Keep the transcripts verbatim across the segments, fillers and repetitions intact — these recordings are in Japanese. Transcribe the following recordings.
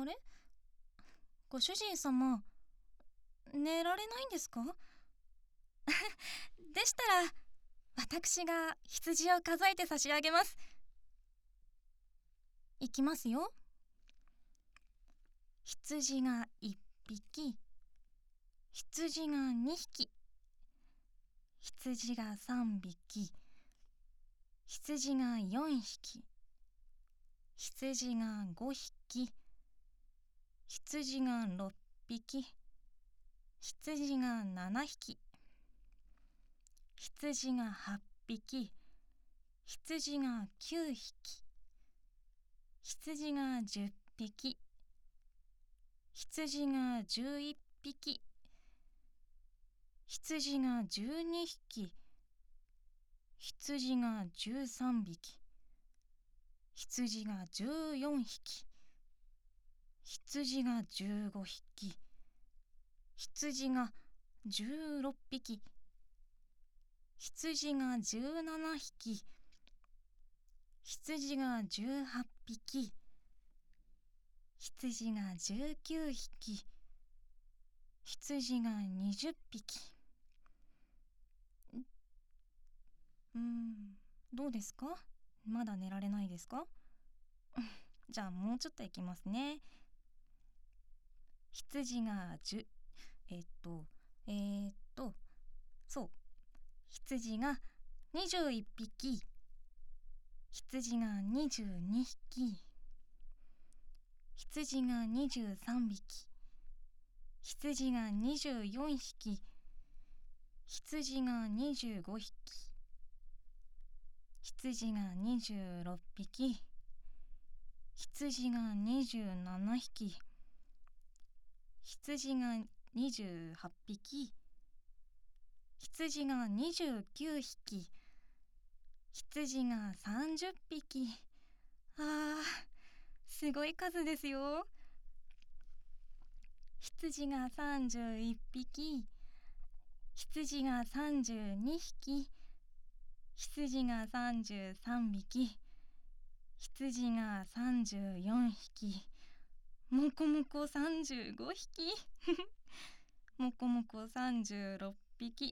れ、ご主人様、寝られないんですか？でしたら、私が羊を数えて差し上げます。いきますよ。羊がいっぴき、羊がにひき、羊がさんびき、羊がよんひき、羊がごひき、羊がろっぴき、羊がななひき、羊がはっぴき、羊がきゅうひき、羊がじゅっぴき、羊がじゅういっぴき、羊がじゅうにひき、羊がじゅうさんびき、羊がじゅうよんひき、羊がじゅうごひき、羊がじゅうろっぴき、羊がじゅうななひき、羊がじゅうはっぴき、羊がじゅうきゅうひき、羊がにじゅっぴき。うーん、どうですか？まだ寝られないですか？じゃあもうちょっといきますね。羊がじゅう、えっと、えー、っと、そう、羊がにじゅういっぴき、羊がにじゅうにひき、羊がにじゅうさんびき、羊がにじゅうよんひき、羊がにじゅうごひき、羊がにじゅうろっぴき、羊がにじゅうななひき、羊がにじゅうはっぴき、羊がにじゅうきゅうひき、羊がさんじゅっぴき。あー、すごい数ですよ。羊がさんじゅういっぴき、羊がさんじゅうにひき、羊がさんじゅうさんびき、羊がさんじゅうよんひき、もこもこさんじゅうごひき、もこもこさんじゅうろっぴき。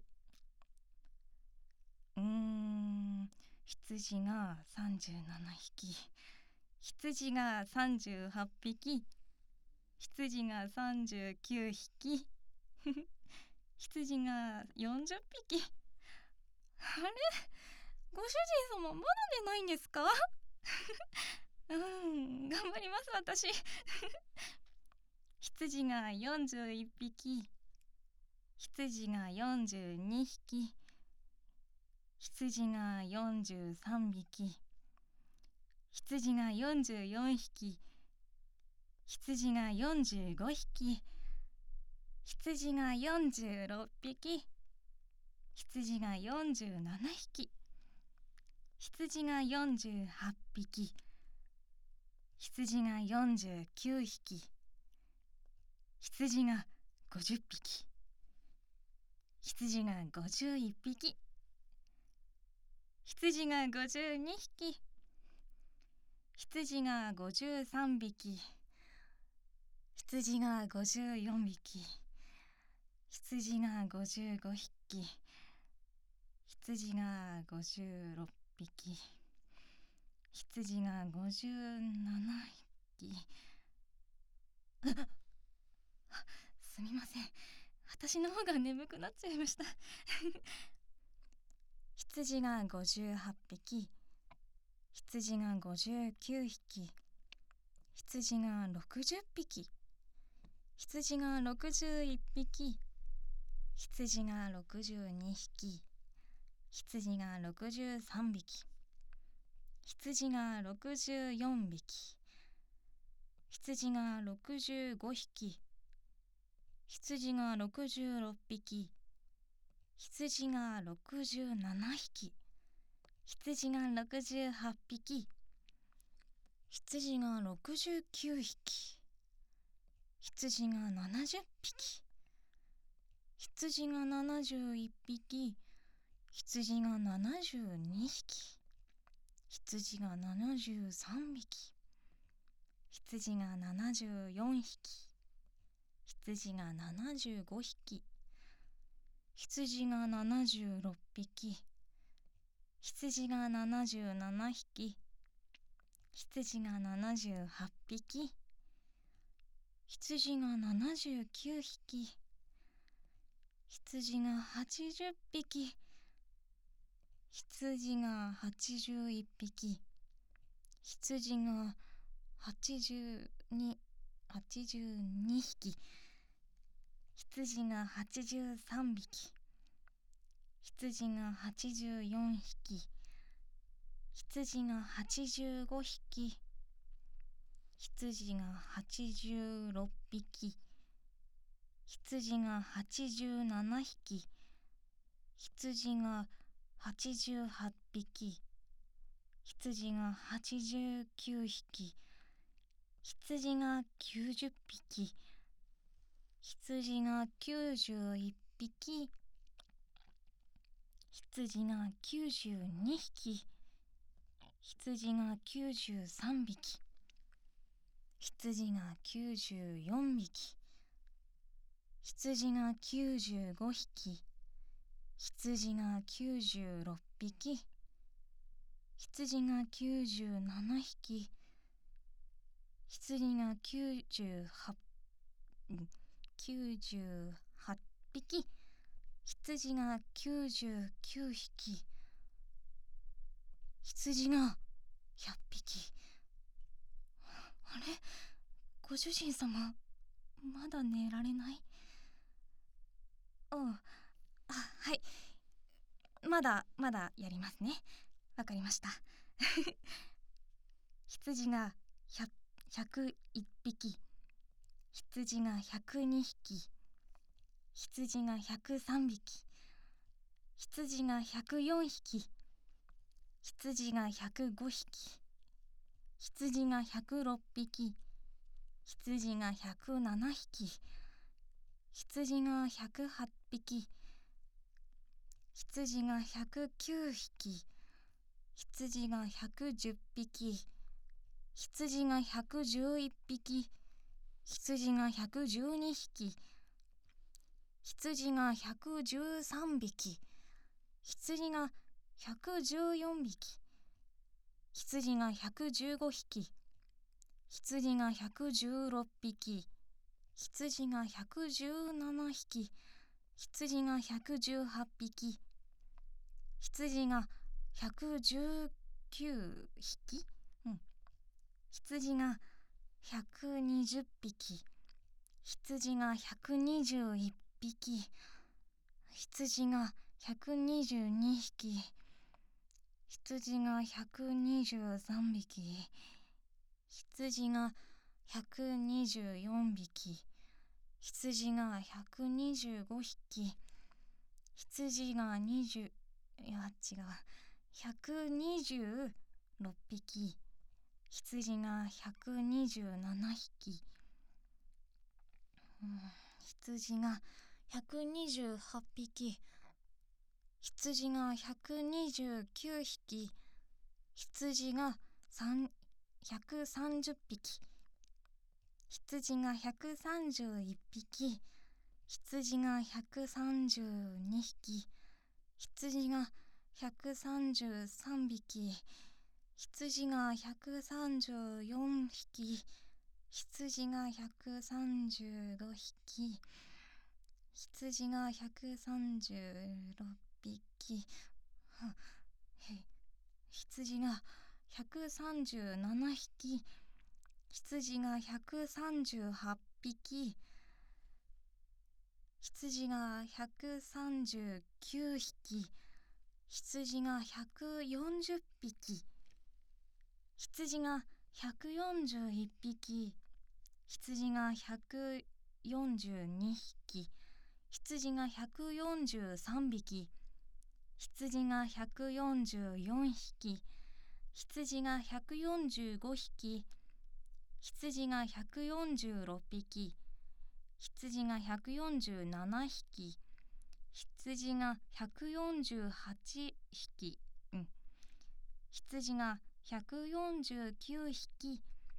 うーん、羊がさんじゅうななひき、羊がさんじゅうはっぴき、羊がさんじゅうきゅうひき、羊がよんじゅっぴき。あれ、ご主人様まだ寝ないんですか？うん、頑張ります私。羊がよんじゅういっぴき、羊がよんじゅうにひき、羊がよんじゅうさんびき、羊がよんじゅうよんひき、羊がよんじゅうごひき、羊がよんじゅうろっぴき、羊がよんじゅうななひき、羊がよんじゅうはっぴき、羊がよんじゅうきゅうひき、羊がごじゅっぴき、羊がごじゅういっぴき、羊がごじゅうにひき、羊がごじゅうさんびき、羊がごじゅうよんびき、羊がごじゅうごひき、羊がごじゅうろっぴき、羊がごじゅうななひき。すみません、私の方が眠くなっちゃいました。羊がごじゅうはっぴき、羊がごじゅうきゅうひき、羊がろくじゅっぴき、羊がろくじゅういっぴき、羊がろくじゅうにひき、羊がろくじゅうさんびき、羊がろくじゅうよんびき、羊がろくじゅうごひき、羊がろくじゅうろっぴき、羊がろくじゅうななひき、羊がろくじゅうはっぴき、羊がろくじゅうきゅうひき、羊がななじゅっぴき、羊がななじゅういっぴき、羊がななじゅうにひき、羊がななじゅうさんびき、 羊がななじゅうよんひき、羊がななじゅうごひき、羊がななじゅうろっぴき、羊がななじゅうななひき、羊がななじゅうはっぴき、羊がななじゅうきゅうひき、羊がはちじゅっぴき、羊がはちじゅういっぴき、羊がはちじゅうに、はちじゅうにひき、羊がはちじゅうさんびき、羊がはちじゅうよんひき、羊がはちじゅうごひき、羊がはちじゅうろっぴき、羊がはちじゅうななひき、羊がはちじゅうはっぴき、羊がはちじゅうきゅうひき、羊がきゅうじゅっぴき、羊がきゅうじゅういっぴき、羊がきゅうじゅうにひき、羊がきゅうじゅうさんびき、羊がきゅうじゅうよんびき、羊がきゅうじゅうごひき、羊がきゅうじゅうろっぴき、羊がきゅうじゅうななひき、羊がきゅうじゅうはち、きゅうじゅうはっぴき、羊がきゅうじゅうきゅうひき、羊がひゃっぴき。あれ、ご主人様、まだ寝られない？おう、あ、はい、まだまだやりますね。わかりました。羊がひゃくいっぴき、羊がひゃくにひき、羊がひゃくさんびき、羊がひゃくよんひき、羊がひゃくごひき、羊がひゃくろっぴき、羊がひゃくななひき、羊がひゃくはっぴき、羊がひゃくきゅうひき、羊がひゃくじゅっぴき、羊がひゃくじゅういっぴき、羊がひゃくじゅうにひき、羊がひゃくじゅうさんびき、羊がひゃくじゅうよんびき、羊がひゃくじゅうごひき、羊がひゃくじゅうろっぴき、羊がひゃくじゅうななひき、羊がひゃくじゅうはっぴき、羊がひゃくじゅうきゅうひき、うん、羊がひゃくにじゅっぴき、羊がひゃくにじゅういっぴき、羊がひゃくにじゅうにひき、羊がひゃくにじゅうさんびき、羊がひゃくにじゅうよんびき、羊がひゃくにじゅうごひき、羊がにじゅう、いや違う、ひゃくにじゅうろっぴき、羊がひゃくにじゅうななひき、うん、羊がひゃくにじゅうはっぴき、羊がひゃくにじゅうきゅうひき、羊がひゃくさんじゅっぴき、羊がひゃくさんじゅういっぴき、羊がひゃくさんじゅうにひき、羊がひゃくさんじゅうさんびき、羊がひゃくさんじゅうよんひき、羊がひゃくさんじゅうごひき、羊がひゃくさんじゅうろっぴき、羊がひゃくさんじゅうななひき、羊がひゃくさんじゅうはっぴき、羊がひゃくさんじゅうきゅうひき、羊がひゃくよんじゅっぴき、羊がひゃくよんじゅういっぴき、羊がひゃくよんじゅうにひき、羊がひゃくよんじゅうさんびき、羊がひゃくよんじゅうよんひき、羊がひゃくよんじゅうごひき、羊がひゃくよんじゅうろっぴき、羊がひゃくよんじゅうななひき、羊がひゃくよんじゅうはちひき、うん、羊がひゃくよんじゅうきゅうひき、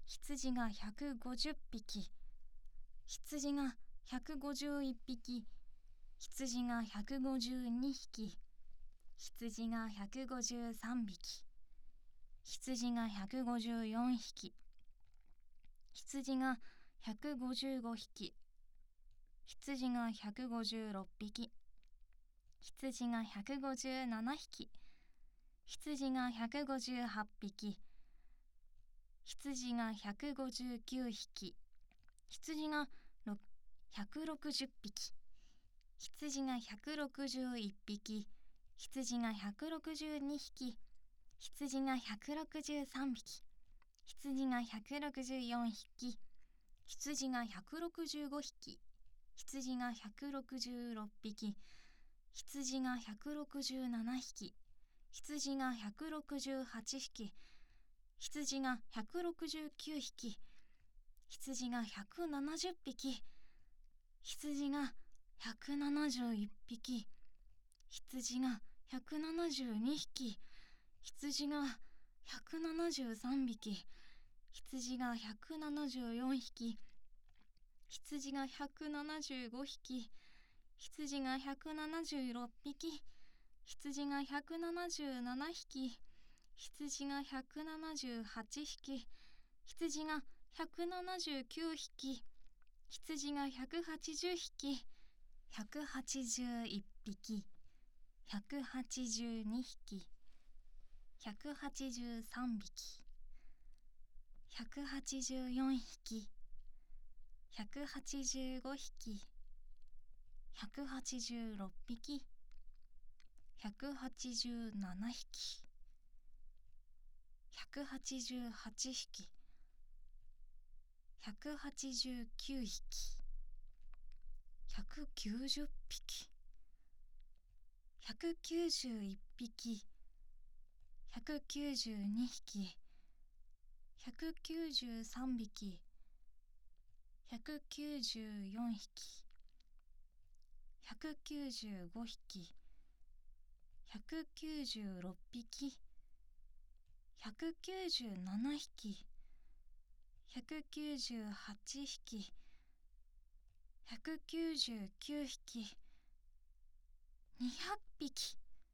羊がひゃくごじゅっぴき、羊がひゃくごじゅういっぴき、羊がひゃくごじゅうにひき、羊がひゃくごじゅうさんびき、羊がひゃくごじゅうよんひき、羊がひゃくごじゅうごひき、羊がひゃくごじゅうろっぴき、羊がひゃくごじゅうななひき、羊がひゃくごじゅうはっぴき、羊がひゃくごじゅうきゅうひき、羊がひゃくろくじゅっぴき、羊がひゃくろくじゅういっぴき、羊がひゃくろくじゅうにひき、羊がひゃくろくじゅうさんびき、羊がひゃくろくじゅうよんひき、羊がひゃくろくじゅうごひき、羊がひゃくろくじゅうろっぴき、羊がひゃくろくじゅうななひき、羊がひゃくろくじゅうはちひき、羊がひゃくろくじゅうきゅうひき、羊がひゃくななじゅっぴき、羊がひゃくななじゅういっぴき、羊がひゃくななじゅうにひき、羊がひゃくななじゅうさんびき、羊がひゃくななじゅうよんひき、羊がひゃくななじゅうごひき、羊がひゃくななじゅうろっぴき、羊がひゃくななじゅうななひき、羊がひゃくななじゅうはちひき、羊がひゃくななじゅうきゅうひき、羊がひゃくはちじゅうひき、ひゃくはちじゅういっぴき、ひゃくはちじゅうにひき、ひゃくはちじゅうさんびき、ひゃくはちじゅうよんひき、ひゃくはちじゅうごひき、ひゃくはちじゅうろっぴき、ひゃくはちじゅうななひき、ひゃくはちじゅうはちひき、ひゃくはちじゅうきゅうひき、ひゃくきゅうじゅっぴき、ひゃくきゅうじゅういっぴき、ひゃくきゅうじゅうにひき、ひゃくきゅうじゅうさんびき、ひゃくきゅうじゅうよんひき、ひゃくきゅうじゅうごひき、ひゃくきゅうじゅうろっぴき、ひゃくきゅうじゅうななひき、ひゃくきゅうじゅうはちひき、ひゃくきゅうじゅうきゅうひき、にひゃくぴき。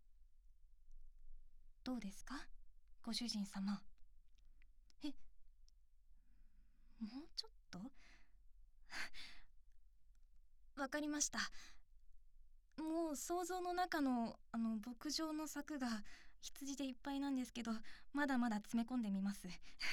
どうですか、ご主人様。え、もうちょっとわかりました。もう想像の中のあの牧場の柵が羊でいっぱいなんですけど、まだまだ詰め込んでみますえ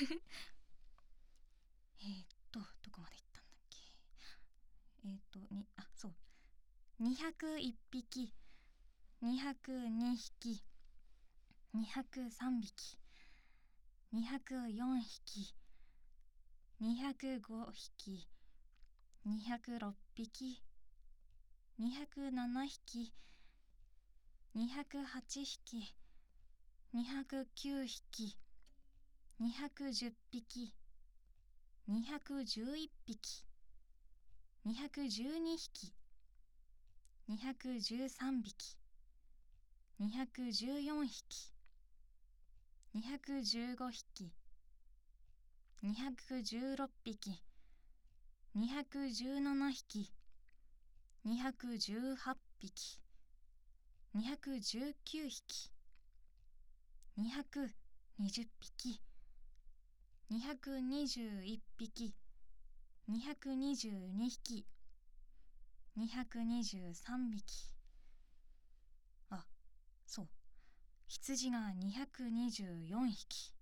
っとどこまで行ったんだっけ。えっとにあそうにひゃくいっぴき、にひゃくにひき、にひゃくさんびき、にひゃくよんひき、にひゃくごひき、にひゃくろっぴき、にひゃくななひき、にひゃくはちひき、にひゃくきゅうひき、にひゃくじゅっぴき、にひゃくじゅういっぴき、にひゃくじゅうにひき、にひゃくじゅうさんびき、にひゃくじゅうよんひき、にひゃくじゅうごひき、にひゃくじゅうろっぴき、にひゃくじゅうななひき、にひゃくじゅうはっぴき、にひゃくじゅうきゅうひき、にひゃくにじゅっぴき、にひゃくにじゅういっぴき、にひゃくにじゅうにひき、にひゃくにじゅうさんびき。あ、そう、羊がにひゃくにじゅうよんひき、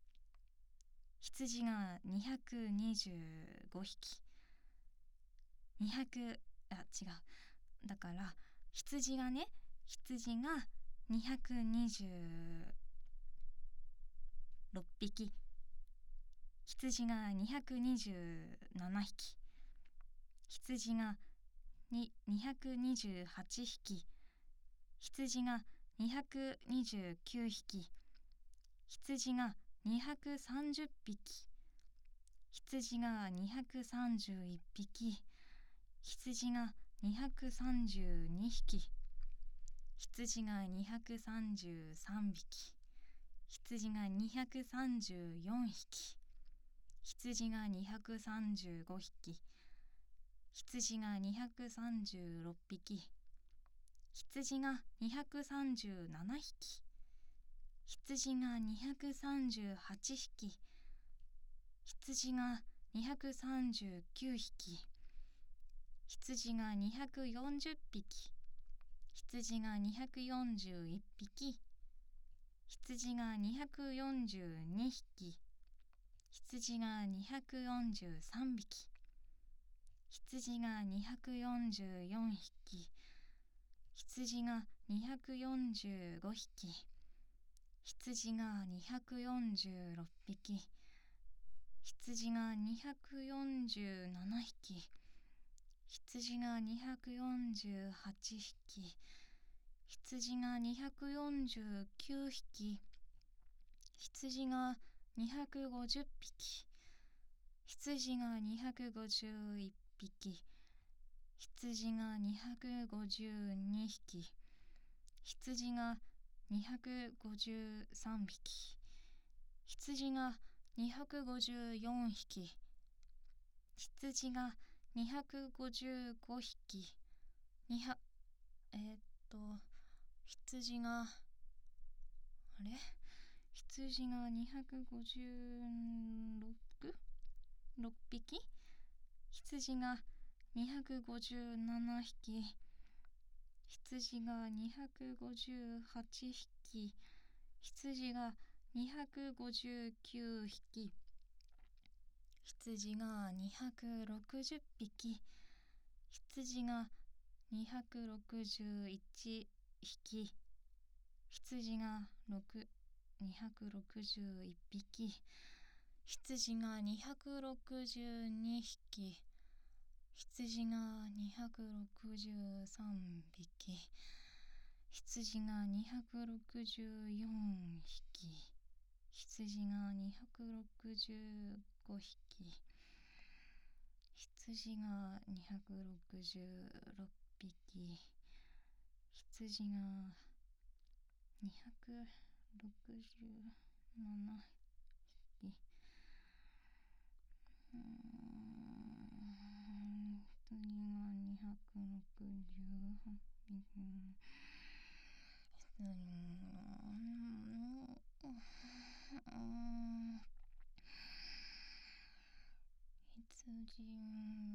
羊がにひゃくにじゅうごひき、にひゃくあ違うだから羊がね羊がにひゃくにじゅうろっぴき、羊がにひゃくにじゅうななひき、羊がににひゃくにじゅうはちひき、羊がにひゃくにじゅうきゅうひき、羊がにひゃくさんじゅっぴき、羊がにひゃくさんじゅういっぴき、羊がにひゃくさんじゅうにひき、羊がにひゃくさんじゅうさんびき、羊がにひゃくさんじゅうよんひき、 羊がにひゃくさんじゅうごひき、羊がにひゃくさんじゅうろっぴき、羊がにひゃくさんじゅうななひき、羊がにひゃくさんじゅうはちひき、羊がにひゃくさんじゅうきゅうひき、羊がにひゃくよんじゅっぴき、羊がにひゃくよんじゅういっぴき、羊がにひゃくよんじゅうにひき、羊がにひゃくよんじゅうさんびき、羊がにひゃくよんじゅうよんひき、羊がにひゃくよんじゅうごひき、羊がにひゃくよんじゅうろっぴき、羊がにひゃくよんじゅうななひき、羊がにひゃくよんじゅうはちひき、羊がにひゃくよんじゅうきゅうひき、羊がにひゃくごじゅっぴき、羊がにひゃくごじゅういっぴき、羊がにひゃくごじゅうにひき、羊がにひゃくごじゅうさんびき、羊がにひゃくごじゅうよんひき、羊がにひゃくごじゅうごひき、にひゃえー、っと羊があれ羊がにひゃくごじゅうろく ろっぴき、羊がにひゃくごじゅうななひき、羊がにひゃくごじゅうはちひき、羊がにひゃくごじゅうきゅうひき、羊がにひゃくろくじゅっぴき、羊がにひゃくろくじゅういちひき、羊がにひゃくろくじゅういっぴき、羊がにひゃくろくじゅうにひき、羊がにひゃくろくじゅうさんびき、羊がにひゃくろくじゅうよんひき、羊がにひゃくろくじゅうごひき、羊がにひゃくろくじゅうろっぴき、羊がにひゃくろくじゅうななひき、うーん羊がにひゃくろくじゅうはちぴき、羊が羊